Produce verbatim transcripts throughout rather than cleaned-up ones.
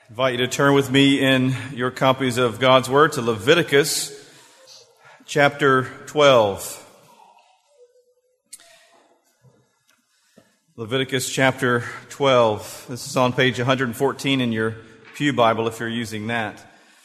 I invite you to turn with me in your copies of God's Word to Leviticus chapter twelve. Leviticus chapter twelve. This is on page one hundred fourteen in your Pew Bible if you're using that.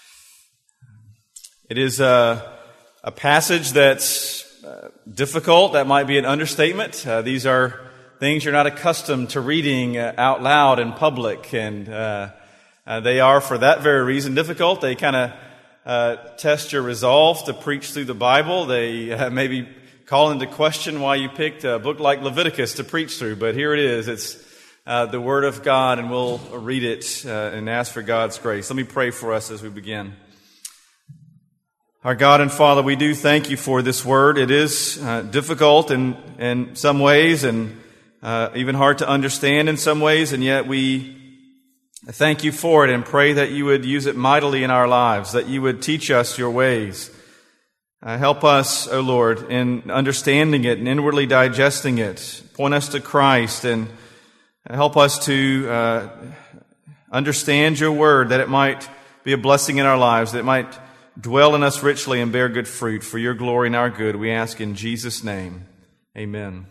It is a, a passage that's uh, difficult. That might be an understatement. Uh, these are things you're not accustomed to reading uh, out loud in public, and uh, uh, they are, for that very reason, difficult. They kind of uh, test your resolve to preach through the Bible. They uh, maybe call into question why you picked a book like Leviticus to preach through, but here it is. It's uh, the Word of God, and we'll read it uh, and ask for God's grace. Let me pray for us as we begin. Our God and Father, we do thank you for this Word. It is uh, difficult in, in some ways and uh, even hard to understand in some ways, and yet we thank you for it and pray that you would use it mightily in our lives, that you would teach us your ways. Uh, help us, O Lord, in understanding it and inwardly digesting it. Point us to Christ and help us to uh, understand your word, that it might be a blessing in our lives, that it might dwell in us richly and bear good fruit for your glory and our good. We ask in Jesus' name. Amen.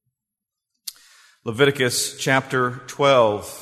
Leviticus chapter twelve.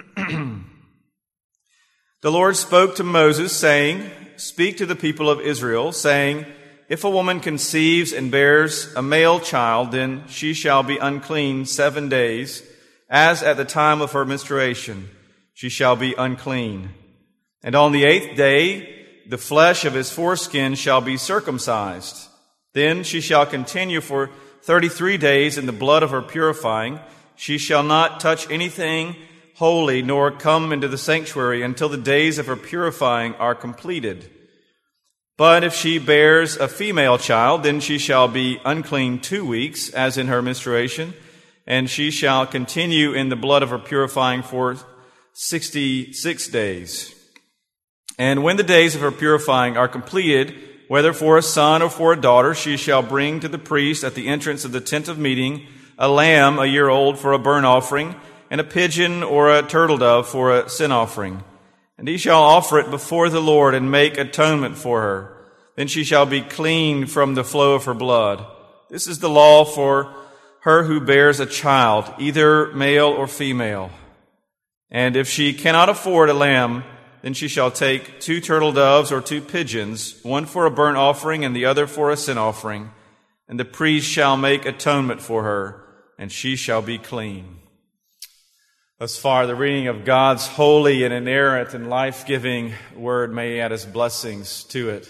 The Lord spoke to Moses, saying, "Speak to the people of Israel, saying, if a woman conceives and bears a male child, then she shall be unclean seven days, as at the time of her menstruation she shall be unclean. And on the eighth day the flesh of his foreskin shall be circumcised. Then she shall continue for thirty-three days in the blood of her purifying. She shall not touch anything holy, nor come into the sanctuary until the days of her purifying are completed. But if she bears a female child, then she shall be unclean two weeks, as in her menstruation, and she shall continue in the blood of her purifying for sixty-six days. And when the days of her purifying are completed, whether for a son or for a daughter, she shall bring to the priest at the entrance of the tent of meeting a lamb a year old for a burnt offering, and a pigeon or a turtle dove for a sin offering. And he shall offer it before the Lord and make atonement for her. Then she shall be clean from the flow of her blood. This is the law for her who bears a child, either male or female. And if she cannot afford a lamb, then she shall take two turtle doves or two pigeons, one for a burnt offering and the other for a sin offering. And the priest shall make atonement for her, and she shall be clean." Thus far, the reading of God's holy and inerrant and life-giving word. May He add His blessings to it.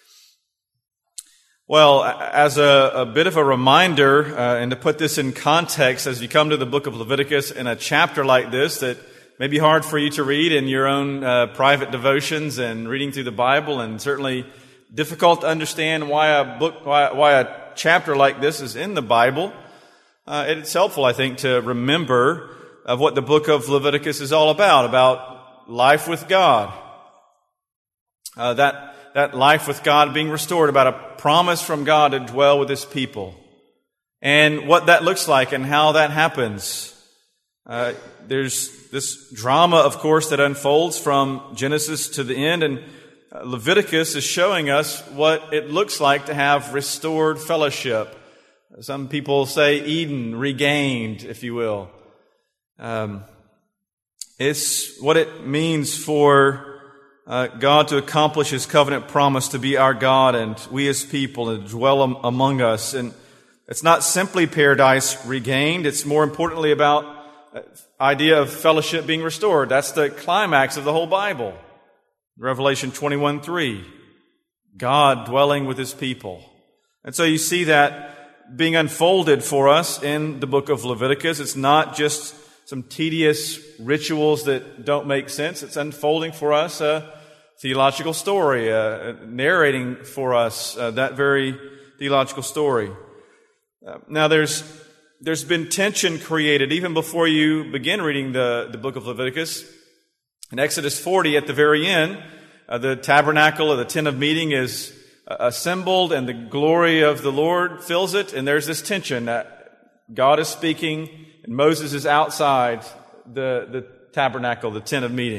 Well, as a, a bit of a reminder, uh, and to put this in context, as you come to the book of Leviticus in a chapter like this that may be hard for you to read in your own uh, private devotions and reading through the Bible, and certainly difficult to understand why a book, why, why a chapter like this is in the Bible, uh, it's helpful, I think, to remember of what the book of Leviticus is all about, about life with God. Uh, that, that life with God being restored, about a promise from God to dwell with His people. And what that looks like and how that happens. Uh, there's this drama, of course, that unfolds from Genesis to the end, and Leviticus is showing us what it looks like to have restored fellowship. Some people say Eden regained, if you will. Um, it's what it means for uh, God to accomplish His covenant promise to be our God and we His people and dwell am- among us. And it's not simply paradise regained. It's more importantly about the idea of fellowship being restored. That's the climax of the whole Bible. Revelation twenty-one three. God dwelling with His people. And so you see that being unfolded for us in the book of Leviticus. It's not just some tedious rituals that don't make sense. It's unfolding for us a theological story, uh, narrating for us uh, that very theological story. Uh, now, there's there's been tension created even before you begin reading the, the book of Leviticus. In Exodus forty, at the very end, uh, the tabernacle or the tent of meeting is uh, assembled, and the glory of the Lord fills it. And there's this tension that God is speaking, and Moses is outside the, the tabernacle, the tent of meeting.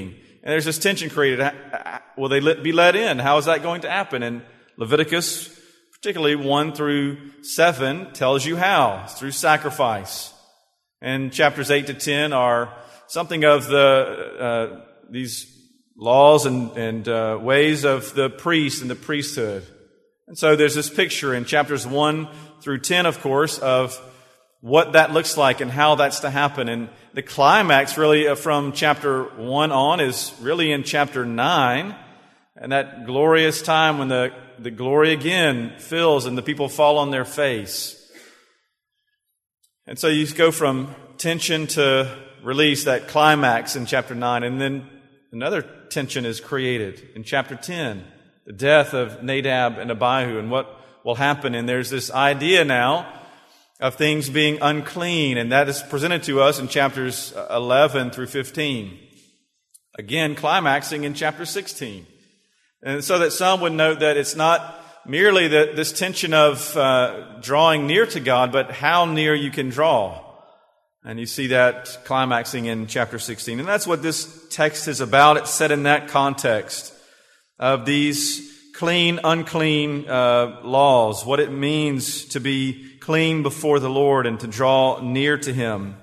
And there's this tension created. Will they be let in? How is that going to happen? And Leviticus, particularly one through seven, tells you how. It's through sacrifice. And chapters eight to ten are something of the uh, these laws and, and uh, ways of the priest and the priesthood. And so there's this picture in chapters one through ten, of course, of what that looks like and how that's to happen. And the climax really from chapter one on is really in chapter nine. And that glorious time when the, the glory again fills and the people fall on their face. And so you go from tension to release, that climax in chapter nine. And then another tension is created in chapter ten. The death of Nadab and Abihu and what will happen. And there's this idea now of things being unclean, and that is presented to us in chapters eleven through fifteen. Again, climaxing in chapter sixteen. And so that some would note that it's not merely the, this tension of uh, drawing near to God, but how near you can draw. And you see that climaxing in chapter sixteen. And that's what this text is about. It's set in that context of these clean, unclean uh, laws, what it means to be clean before the Lord and to draw near to Him.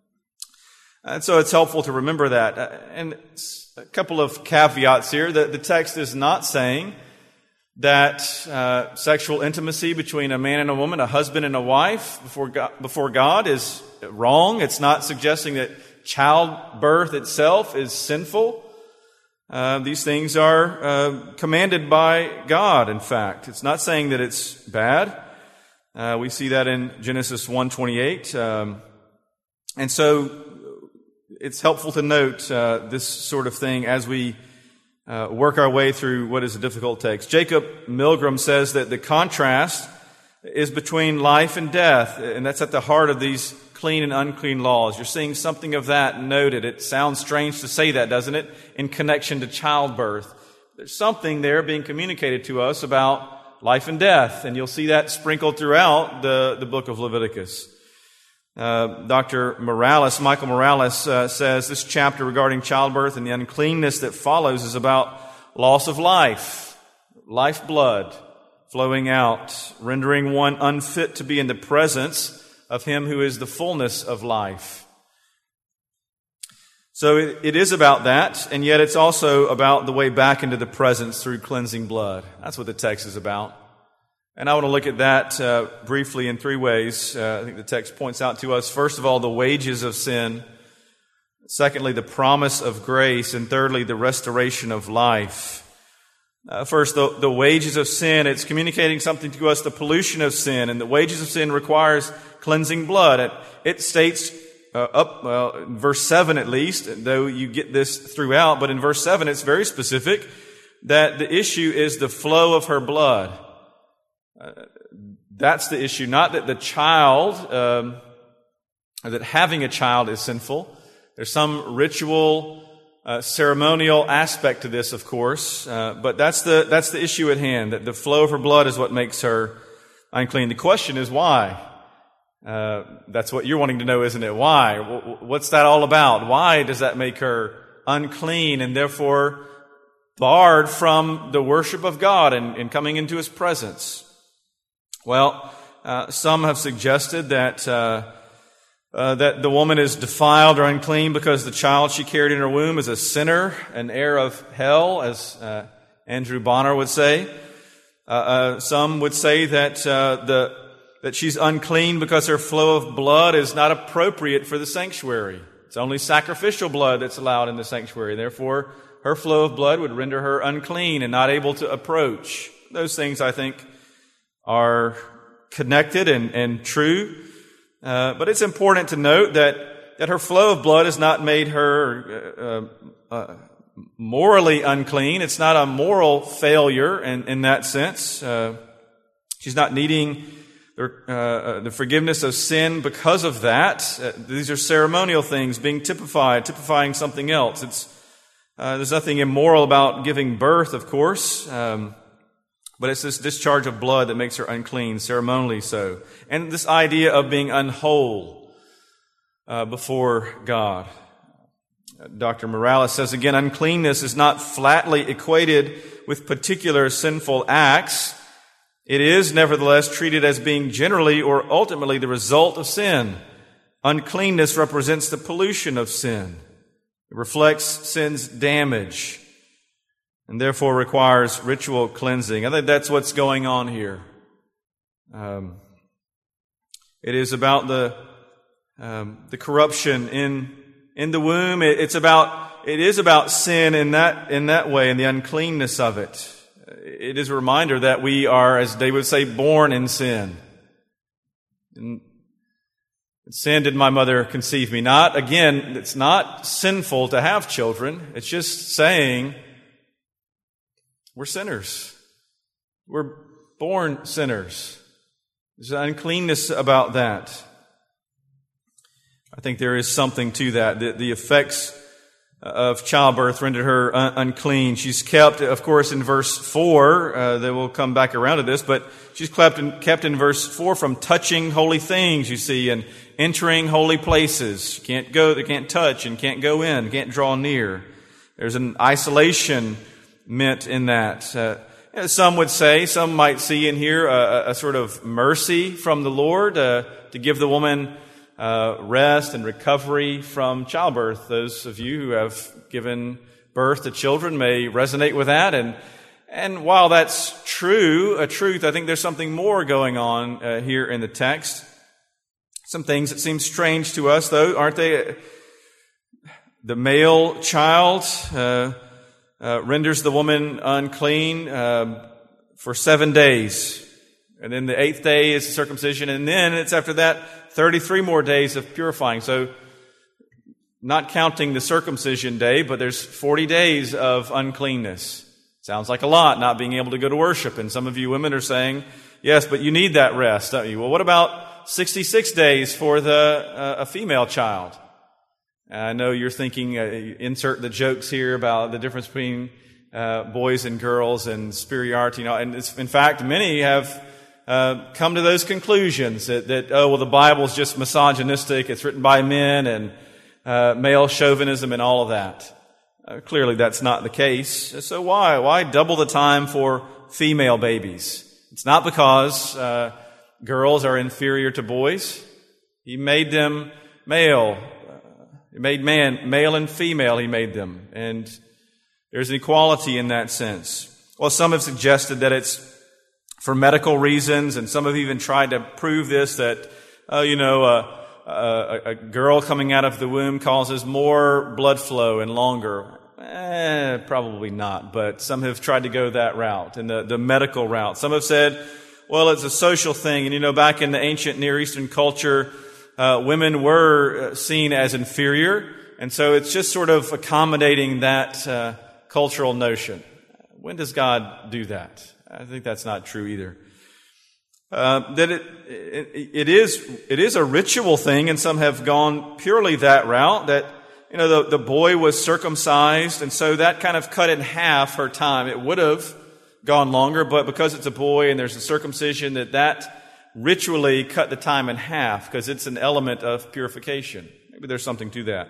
And so it's helpful to remember that. And a couple of caveats here. The, the text is not saying that uh, sexual intimacy between a man and a woman, a husband and a wife before God, before God is wrong. It's not suggesting that childbirth itself is sinful. Uh, these things are uh, commanded by God, in fact. It's not saying that it's bad. Uh, we see that in Genesis one twenty-eight. Um, and so it's helpful to note uh, this sort of thing as we uh, work our way through what is a difficult text. Jacob Milgram says that the contrast is between life and death, and that's at the heart of these clean and unclean laws. You're seeing something of that noted. It sounds strange to say that, doesn't it? In connection to childbirth. There's something there being communicated to us about life and death, and you'll see that sprinkled throughout the, the book of Leviticus. Uh, Doctor Morales, Michael Morales, uh, says this chapter regarding childbirth and the uncleanness that follows is about loss of life, lifeblood flowing out, rendering one unfit to be in the presence of Him who is the fullness of life. So it, it is about that, and yet it's also about the way back into the presence through cleansing blood. That's what the text is about. And I want to look at that uh, briefly in three ways. Uh, I think the text points out to us, first of all, the wages of sin. Secondly, the promise of grace. And thirdly, the restoration of life. Uh, first, the, the wages of sin. It's communicating something to us, the pollution of sin. And the wages of sin requires cleansing blood. It, it states uh, up, well, in verse seven at least, though you get this throughout, but in verse seven it's very specific that the issue is the flow of her blood. Uh, that's the issue, not that the child, um, or that having a child is sinful. There's some ritual, uh, ceremonial aspect to this, of course, uh, but that's the that's the issue at hand. That the flow of her blood is what makes her unclean. The question is why. Uh, that's what you're wanting to know, isn't it? Why? What's that all about? Why does that make her unclean and therefore barred from the worship of God and, and coming into His presence? Well, uh, some have suggested that uh, uh, that the woman is defiled or unclean because the child she carried in her womb is a sinner, an heir of hell, as uh, Andrew Bonner would say. Uh, uh, some would say that uh, the that she's unclean because her flow of blood is not appropriate for the sanctuary. It's only sacrificial blood that's allowed in the sanctuary. Therefore, her flow of blood would render her unclean and not able to approach. Those things, I think, are connected and, and true. Uh, but it's important to note that, that her flow of blood has not made her uh, uh, morally unclean. It's not a moral failure in, in that sense. Uh, she's not needing the, uh, the forgiveness of sin because of that. Uh, these are ceremonial things being typified, typifying something else. It's uh, there's nothing immoral about giving birth, of course. Um, But it's this discharge of blood that makes her unclean, ceremonially so. And this idea of being unwhole uh, before God. Doctor Morales says again, uncleanness is not flatly equated with particular sinful acts. It is nevertheless treated as being generally or ultimately the result of sin. Uncleanness represents the pollution of sin. It reflects sin's damage and therefore requires ritual cleansing. I think that's what's going on here. Um, it is about the um, the corruption in in the womb. It, it's about it is about sin in that in that way, and the uncleanness of it. It is a reminder that we are, as they would say, born in sin. In sin did my mother conceive me. Not, again, it's not sinful to have children. It's just saying we're sinners. We're born sinners. There's an uncleanness about that. I think there is something to that. The, the effects of childbirth rendered her un- unclean. She's kept, of course, in verse four, uh, that we'll come back around to this, but she's kept in, kept in verse four from touching holy things, you see, and entering holy places. She can't go, they can't touch and can't go in, can't draw near. There's an isolation meant in that. Uh, you know, some would say, some might see in here a, a sort of mercy from the Lord uh, to give the woman Uh, rest and recovery from childbirth. Those of you who have given birth to children may resonate with that. And and while that's true, a truth, I think there's something more going on uh, here in the text. Some things that seem strange to us, though, aren't they? The male child uh, uh, renders the woman unclean uh, for seven days. And then the eighth day is the circumcision. And then it's after that thirty-three more days of purifying. So not counting the circumcision day, but there's forty days of uncleanness. Sounds like a lot, not being able to go to worship. And some of you women are saying, yes, but you need that rest, don't you? Well, what about sixty-six days for the uh, a female child? I know you're thinking, uh, insert the jokes here about the difference between uh, boys and girls and superiority. You know, and it's, in fact, many have Uh, come to those conclusions that, that, oh, well, the Bible's just misogynistic, it's written by men, and uh, male chauvinism and all of that. Uh, clearly that's not the case. So why? Why double the time for female babies? It's not because uh, girls are inferior to boys. He made them male. Uh, he made man, male and female, he made them. And there's an equality in that sense. Well, some have suggested that it's for medical reasons, and some have even tried to prove this, that, uh, you know, uh, uh, a girl coming out of the womb causes more blood flow and longer. Eh, probably not, but some have tried to go that route, in the, the medical route. Some have said, well, it's a social thing, and you know, back in the ancient Near Eastern culture, uh, women were seen as inferior, and so it's just sort of accommodating that uh, cultural notion. When does God do that? I think that's not true either. Uh, that it, it it is it is a ritual thing, and some have gone purely that route. That you know the the boy was circumcised, and so that kind of cut in half her time. It would have gone longer, but because it's a boy and there's a circumcision, that that ritually cut the time in half because it's an element of purification. Maybe there's something to that.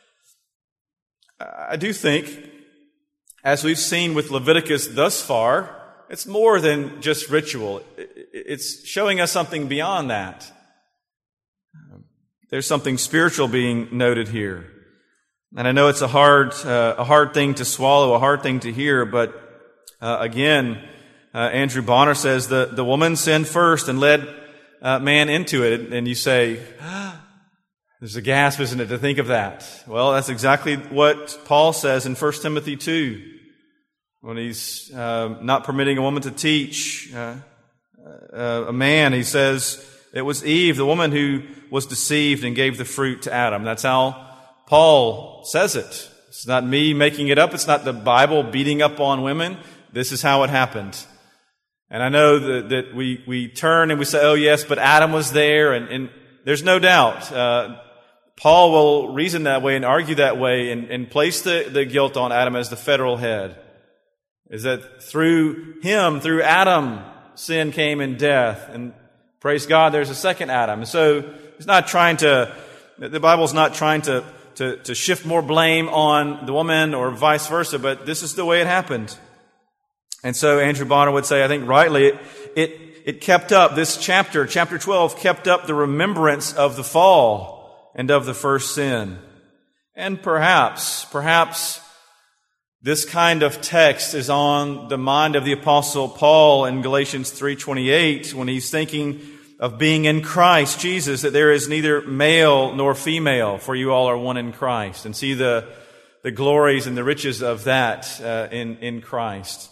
I do think, as we've seen with Leviticus thus far, it's more than just ritual. It's showing us something beyond that. There's something spiritual being noted here. And I know it's a hard, uh, a hard thing to swallow, a hard thing to hear, but uh, again, uh, Andrew Bonner says the, the woman sinned first and led uh, man into it. And you say, ah, there's a gasp, isn't it, to think of that? Well, that's exactly what Paul says in First Timothy two. When he's uh, not permitting a woman to teach uh, uh, a man, he says it was Eve, the woman, who was deceived and gave the fruit to Adam. That's how Paul says it. It's not me making it up. It's not the Bible beating up on women. This is how it happened. And I know that, that we, we turn and we say, oh yes, but Adam was there, and, and there's no doubt. Uh, Paul will reason that way and argue that way and, and place the, the guilt on Adam as the federal head. Is that through him, through Adam, sin came in death. And praise God, there's a second Adam. So it's not trying to, the Bible's not trying to to, to shift more blame on the woman or vice versa, but this is the way it happened. And so Andrew Bonner would say, I think rightly, it, it, it kept up, this chapter, chapter twelve, kept up the remembrance of the fall and of the first sin. And perhaps, perhaps this kind of text is on the mind of the Apostle Paul in Galatians three twenty-eight when he's thinking of being in Christ Jesus, that there is neither male nor female, for you all are one in Christ. And see the, the glories and the riches of that uh, in, in Christ.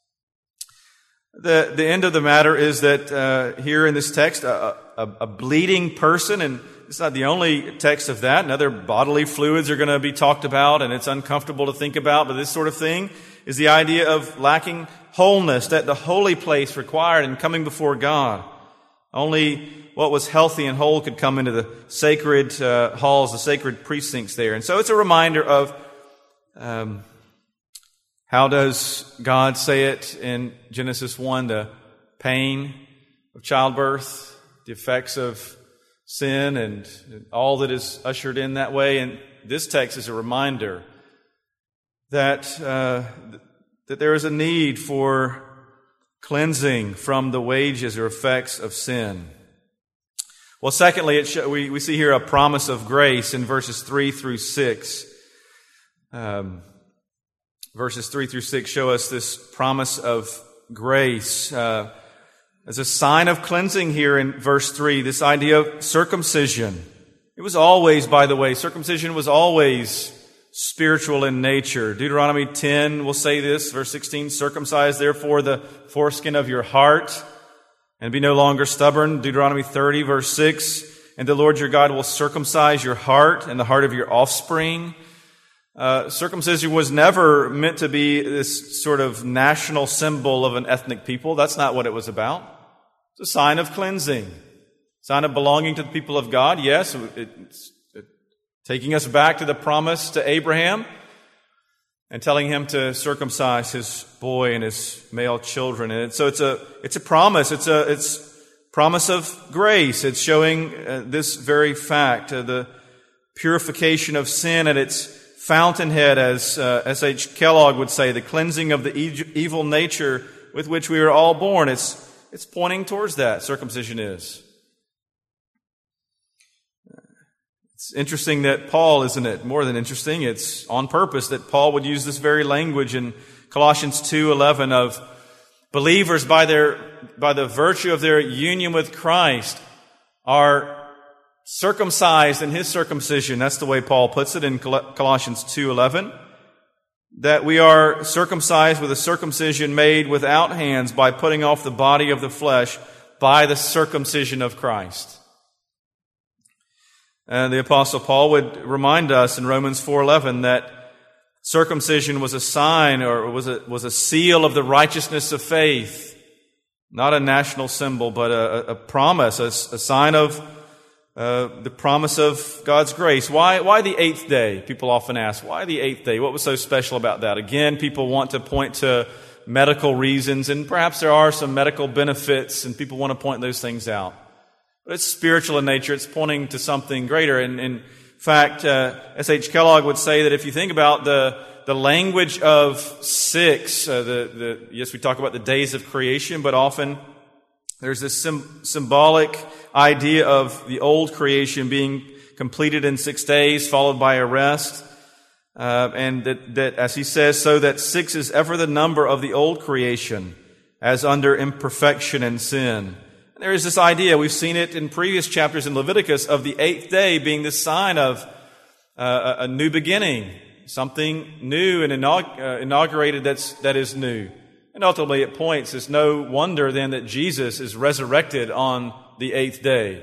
The, the end of the matter is that uh, here in this text, a, a, a bleeding person, and it's not the only text of that, and other bodily fluids are going to be talked about, and it's uncomfortable to think about, but this sort of thing is the idea of lacking wholeness, that the holy place required in coming before God. Only what was healthy and whole could come into the sacred uh, halls, the sacred precincts there. And so it's a reminder of um, how does God say it in Genesis one, the pain of childbirth, the effects of sin, and all that is ushered in that way. And this text is a reminder that uh, that there is a need for cleansing from the wages or effects of sin. Well, secondly, it sh- we, we see here a promise of grace in verses three through six. Um, verses three through six show us this promise of grace. Uh, as a sign of cleansing here in verse three, this idea of circumcision. It was always, by the way, circumcision was always spiritual in nature. Deuteronomy ten will say this, verse sixteen, circumcise therefore the foreskin of your heart and be no longer stubborn. Deuteronomy thirty, verse six, and the Lord your God will circumcise your heart and the heart of your offspring. Uh, circumcision was never meant to be this sort of national symbol of an ethnic people. That's not what it was about. It's a sign of cleansing, sign of belonging to the people of God. Yes, it's taking us back to the promise to Abraham and telling him to circumcise his boy and his male children. And so it's a it's a promise. It's a it's promise of grace. It's showing uh, this very fact, uh, the purification of sin at its fountainhead, as uh, S H Kellogg would say, the cleansing of the e- evil nature with which we are all born. It's it's pointing towards that. Circumcision is. It's interesting that Paul, isn't it? More than interesting, it's on purpose that Paul would use this very language in Colossians two eleven of believers by their by the virtue of their union with Christ are circumcised in his circumcision. That's the way Paul puts it in Colossians two eleven. That we are circumcised with a circumcision made without hands by putting off the body of the flesh by the circumcision of Christ. And the Apostle Paul would remind us in Romans four eleven that circumcision was a sign or was a, was a seal of the righteousness of faith. Not a national symbol, but a, a promise, a, a sign of uh, the promise of God's grace. Why, why the eighth day? People often ask, why the eighth day? What was so special about that? Again, people want to point to medical reasons, and perhaps there are some medical benefits, and people want to point those things out. But it's spiritual in nature. It's pointing to something greater. And in fact, uh, S H Kellogg would say that if you think about the the language of six, uh, the the yes, we talk about the days of creation, but often there's this sim- symbolic idea of the old creation being completed in six days, followed by a rest. Uh, and that, that, as he says, so that six is ever the number of the old creation, as under imperfection and sin. There is this idea, we've seen it in previous chapters in Leviticus, of the eighth day being the sign of uh, a new beginning, something new and inaug- uh, inaugurated that's, that is new. And ultimately it points, it's no wonder then that Jesus is resurrected on the eighth day.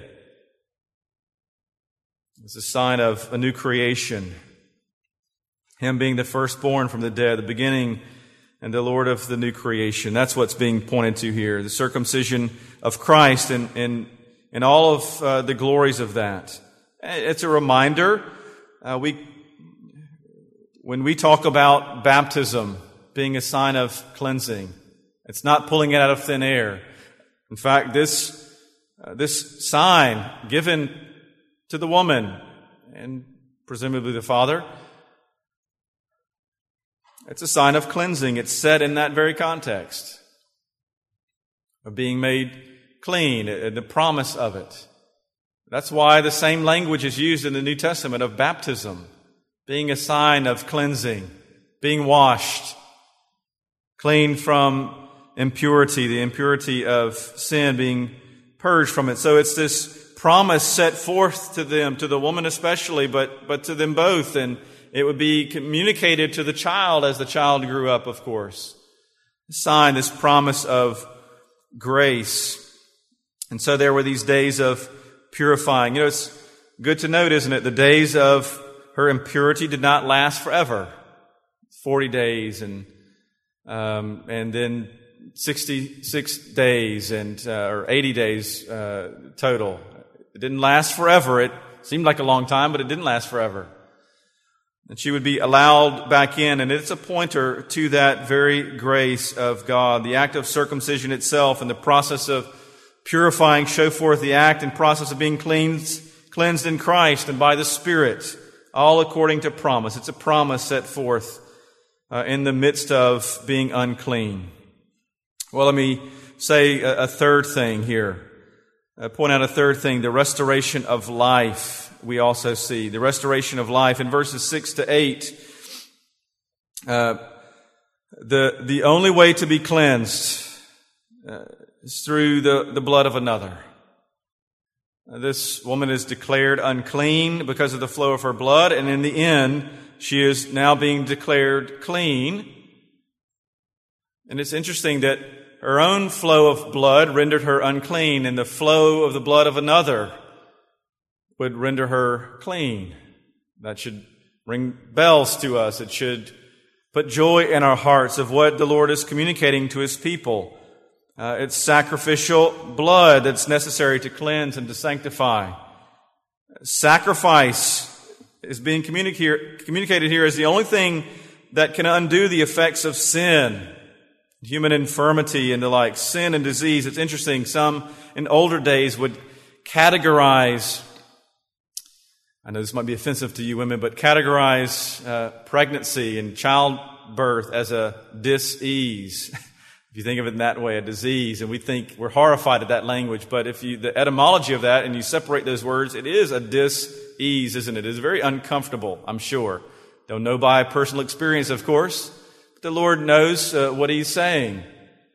It's a sign of a new creation. Him being the firstborn from the dead, the beginning and the Lord of the new creation. That's what's being pointed to here. The circumcision of Christ and, and, and all of uh, the glories of that. It's a reminder. Uh, we, when we talk about baptism being a sign of cleansing, it's not pulling it out of thin air. In fact, this, uh, this sign given to the woman and presumably the father. It's a sign of cleansing. It's said in that very context of being made clean, the promise of it. That's why the same language is used in the New Testament of baptism, being a sign of cleansing, being washed, clean from impurity, the impurity of sin, being purged from it. So it's this promise set forth to them, to the woman especially, but, but to them both. And it would be communicated to the child as the child grew up, of course. A sign, this promise of grace. And so there were these days of purifying. You know, it's good to note, isn't it? The days of her impurity did not last forever. Forty days and um, and then sixty-six days and uh, or eighty days uh, total. It didn't last forever. It seemed like a long time, but it didn't last forever. And she would be allowed back in, and it's a pointer to that very grace of God. The act of circumcision itself and the process of purifying show forth the act and process of being cleansed, cleansed in Christ and by the Spirit, all according to promise. It's a promise set forth uh, in the midst of being unclean. Well, let me say a, a third thing here. Uh, point out a third thing, the restoration of life. We also see the restoration of life in verses six to eight. Uh, the the only way to be cleansed uh, is through the, the blood of another. Uh, this woman is declared unclean because of the flow of her blood, and in the end, she is now being declared clean. And it's interesting that her own flow of blood rendered her unclean, and the flow of the blood of another would render her clean. That should ring bells to us. It should put joy in our hearts of what the Lord is communicating to His people. Uh, it's sacrificial blood that's necessary to cleanse and to sanctify. Sacrifice is being communicated communicated here as the only thing that can undo the effects of sin, human infirmity and the like, sin and disease. It's interesting. Some in older days would categorize, I know this might be offensive to you women, but categorize uh, pregnancy and childbirth as a dis-ease. If you think of it in that way, a disease, and we think we're horrified at that language, but if you, the etymology of that, and you separate those words, it is a dis-ease, isn't it? It is very uncomfortable, I'm sure. Don't know by personal experience, of course, but the Lord knows uh, what He's saying.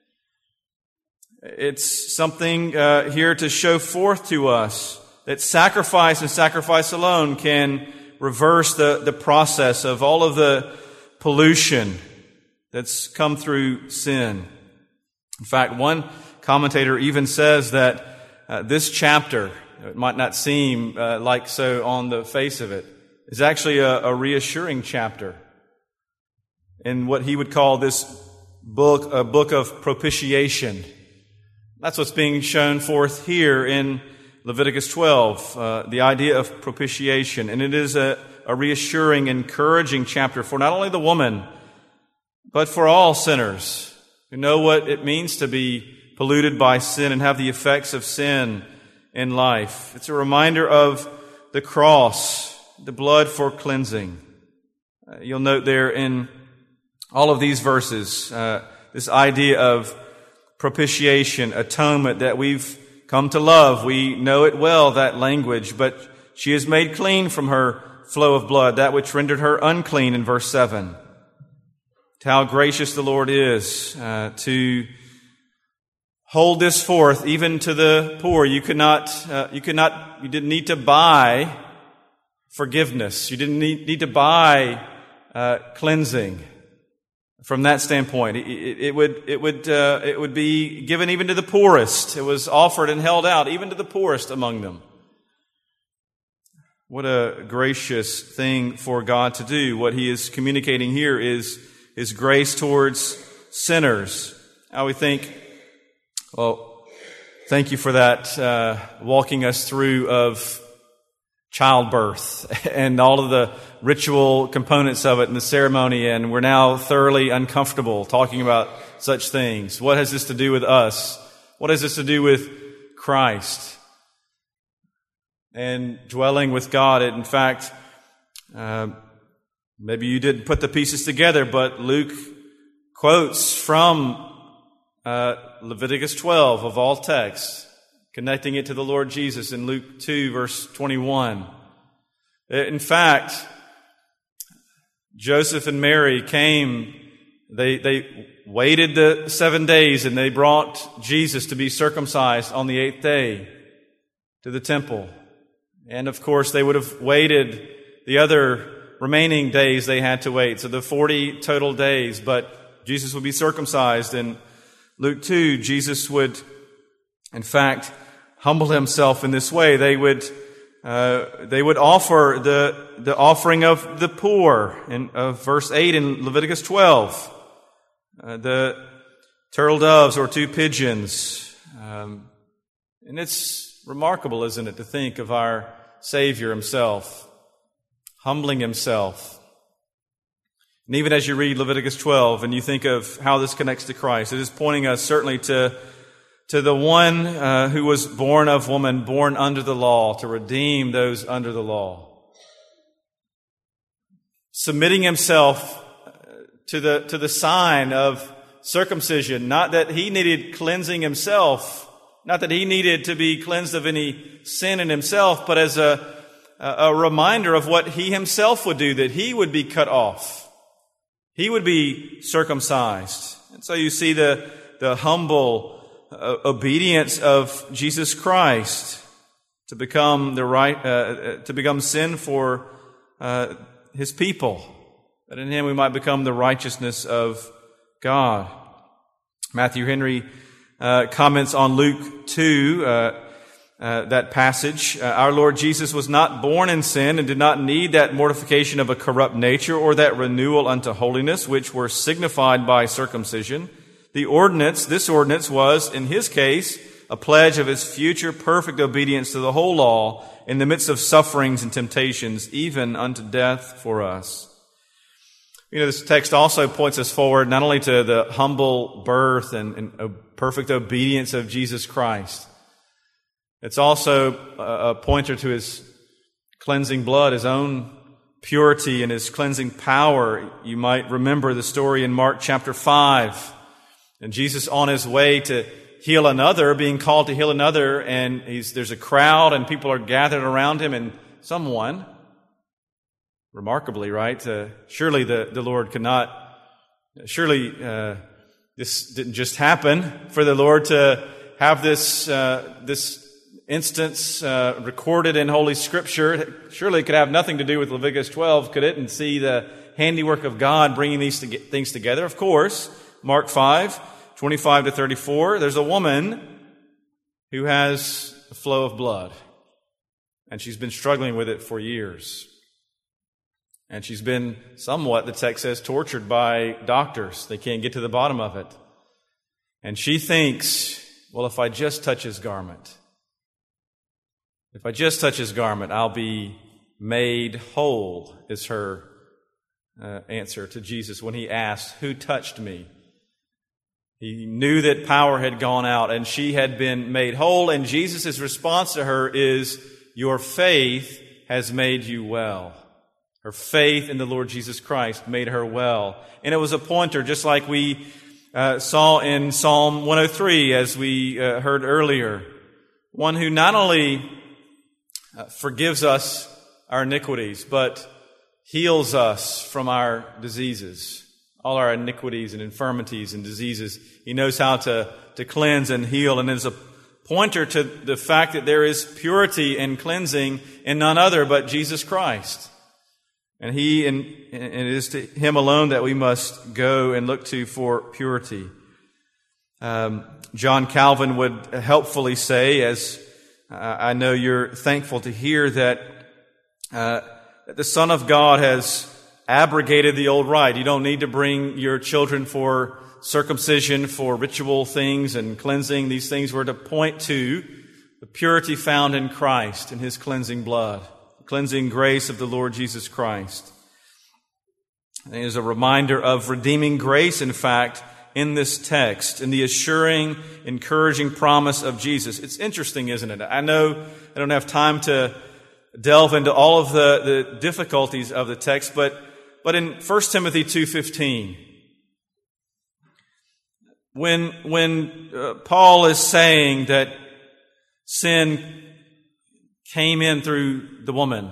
It's something uh, here to show forth to us that sacrifice and sacrifice alone can reverse the, the process of all of the pollution that's come through sin. In fact, one commentator even says that uh, this chapter, it might not seem uh, like so on the face of it, is actually a, a reassuring chapter in what he would call this book, a book of propitiation. That's what's being shown forth here in Leviticus twelve, uh, the idea of propitiation. And it is a, a reassuring, encouraging chapter for not only the woman, but for all sinners who know what it means to be polluted by sin and have the effects of sin in life. It's a reminder of the cross, the blood for cleansing. Uh, you'll note there in all of these verses, uh, this idea of propitiation, atonement that we've come to love. We know it well, that language, but she is made clean from her flow of blood, that which rendered her unclean in verse seven. How gracious the Lord is uh, to hold this forth even to the poor. You could not, uh, you could not, you didn't need to buy forgiveness. You didn't need, need to buy uh, cleansing. From that standpoint, it, it, it would it would uh, it would be given even to the poorest. It was offered and held out even to the poorest among them. What a gracious thing for God to do. What He is communicating here is His grace towards sinners. How we think, well, thank you for that, uh, walking us through of childbirth and all of the ritual components of it and the ceremony, and we're now thoroughly uncomfortable talking about such things. What has this to do with us? What has this to do with Christ and dwelling with God? It, in fact, Uh, maybe you didn't put the pieces together, but Luke quotes from uh, Leviticus twelve of all texts, connecting it to the Lord Jesus in Luke two, verse twenty-one. In fact, Joseph and Mary came, they, they waited the seven days and they brought Jesus to be circumcised on the eighth day to the temple. And of course, they would have waited the other remaining days they had to wait. So the forty total days, but Jesus would be circumcised. In Luke two, Jesus would, in fact, humble himself in this way. They would Uh, they would offer the the offering of the poor in of verse eight in Leviticus twelve, uh, the turtle doves or two pigeons, um, and it's remarkable, isn't it, to think of our Savior himself humbling himself. And even as you read Leviticus twelve and you think of how this connects to Christ, it is pointing us certainly to to the one uh, who was born of woman, born under the law, to redeem those under the law. Submitting himself to the to the sign of circumcision, not that he needed cleansing himself, not that he needed to be cleansed of any sin in himself, but as a, a reminder of what he himself would do, that he would be cut off. He would be circumcised. And so you see the, the humble Uh, obedience of Jesus Christ to become the right, uh, to become sin for uh, His people, that in Him we might become the righteousness of God. Matthew Henry uh, comments on Luke two, uh, uh, that passage. Uh, Our Lord Jesus was not born in sin and did not need that mortification of a corrupt nature or that renewal unto holiness, which were signified by circumcision. The ordinance, this ordinance was, in his case, a pledge of his future perfect obedience to the whole law in the midst of sufferings and temptations, even unto death for us. You know, this text also points us forward not only to the humble birth and, and perfect obedience of Jesus Christ. It's also a pointer to his cleansing blood, his own purity and his cleansing power. You might remember the story in Mark chapter five. And Jesus on his way to heal another, being called to heal another, and he's, there's a crowd and people are gathered around him, and someone, remarkably, right, uh, surely the, the Lord could not, surely uh, this didn't just happen for the Lord to have this uh, this instance uh, recorded in Holy Scripture. Surely it could have nothing to do with Leviticus twelve, could it? And see the handiwork of God bringing these to things together. Of course, Mark five, twenty-five to thirty-four, there's a woman who has a flow of blood, and she's been struggling with it for years. And she's been somewhat, the text says, tortured by doctors. They can't get to the bottom of it. And she thinks, well, if I just touch his garment, if I just touch his garment, I'll be made whole, is her uh, answer to Jesus when he asked, who touched me? He knew that power had gone out and she had been made whole. And Jesus' response to her is, your faith has made you well. Her faith in the Lord Jesus Christ made her well. And it was a pointer, just like we uh, saw in Psalm one oh three, as we uh, heard earlier. One who not only uh, forgives us our iniquities, but heals us from our diseases. All our iniquities and infirmities and diseases. He knows how to, to cleanse and heal. And it is a pointer to the fact that there is purity and cleansing in none other but Jesus Christ. And He and, and it is to Him alone that we must go and look to for purity. Um, John Calvin would helpfully say, as uh, I know you're thankful to hear, that, uh, that the Son of God has abrogated the old rite. You don't need to bring your children for circumcision, for ritual things and cleansing. These things were to point to the purity found in Christ and His cleansing blood, the cleansing grace of the Lord Jesus Christ. And it is a reminder of redeeming grace, in fact, in this text, in the assuring, encouraging promise of Jesus. It's interesting, isn't it? I know I don't have time to delve into all of the, the difficulties of the text, but, but in First Timothy two fifteen, when, when uh, Paul is saying that sin came in through the woman,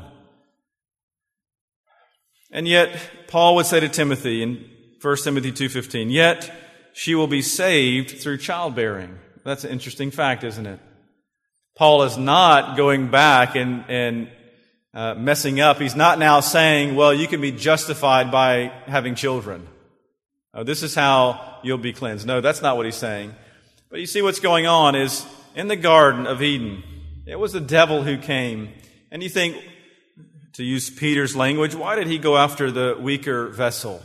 and yet Paul would say to Timothy in First Timothy two fifteen, yet she will be saved through childbearing. That's an interesting fact, isn't it? Paul is not going back and, and uh, messing up. He's not now saying, well, you can be justified by having children. Oh, this is how you'll be cleansed. No, that's not what he's saying. But you see what's going on is in the Garden of Eden, it was the devil who came. And you think, to use Peter's language, why did he go after the weaker vessel?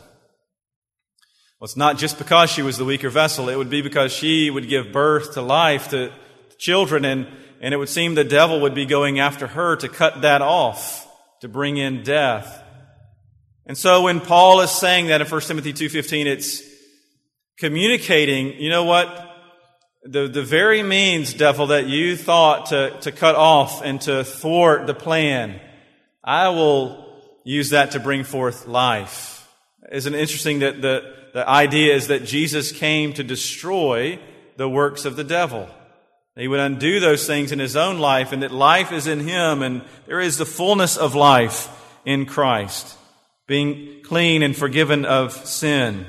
Well, it's not just because she was the weaker vessel. It would be because she would give birth to life, to children, and, and it would seem the devil would be going after her to cut that off, to bring in death. And so when Paul is saying that in First Timothy two fifteen, it's communicating, you know what? The, the very means, devil, that you thought to, to cut off and to thwart the plan, I will use that to bring forth life. Isn't it interesting that the, the idea is that Jesus came to destroy the works of the devil? He would undo those things in his own life, and that life is in him, and there is the fullness of life in Christ, being clean and forgiven of sin.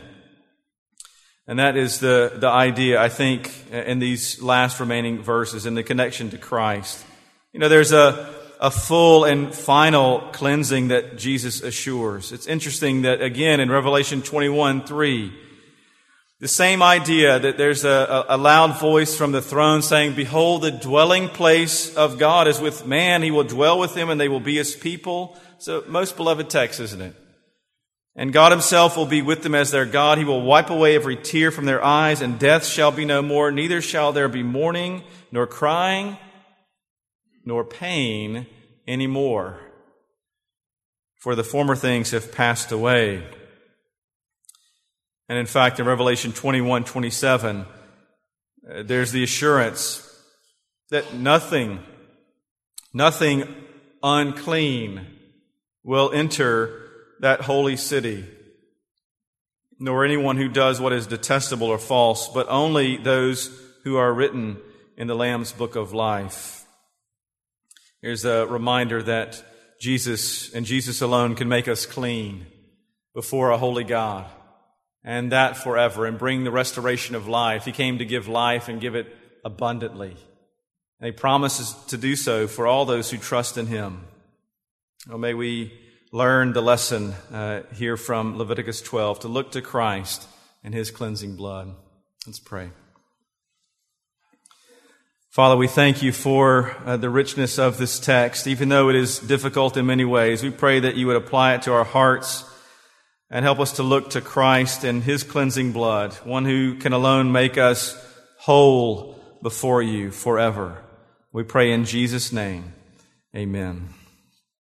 And that is the, the idea, I think, in these last remaining verses in the connection to Christ. You know, there's a, a full and final cleansing that Jesus assures. It's interesting that, again, in Revelation twenty-one three, the same idea that there's a, a loud voice from the throne saying, behold, the dwelling place of God is with man. He will dwell with them and they will be his people. So most beloved text, isn't it? And God himself will be with them as their God. He will wipe away every tear from their eyes, and death shall be no more. Neither shall there be mourning, nor crying, nor pain anymore. For the former things have passed away. And in fact, in Revelation twenty-one twenty-seven, uh, there's the assurance that nothing, nothing unclean will enter that holy city, nor anyone who does what is detestable or false, but only those who are written in the Lamb's book of life. Here's a reminder that Jesus and Jesus alone can make us clean before a holy God, and that forever, and bring the restoration of life. He came to give life and give it abundantly. And he promises to do so for all those who trust in him. Oh, may we learn the lesson uh, here from Leviticus twelve, to look to Christ and his cleansing blood. Let's pray. Father, we thank you for uh, the richness of this text, even though it is difficult in many ways. We pray that you would apply it to our hearts and help us to look to Christ and his cleansing blood, one who can alone make us whole before you forever. We pray in Jesus' name. Amen.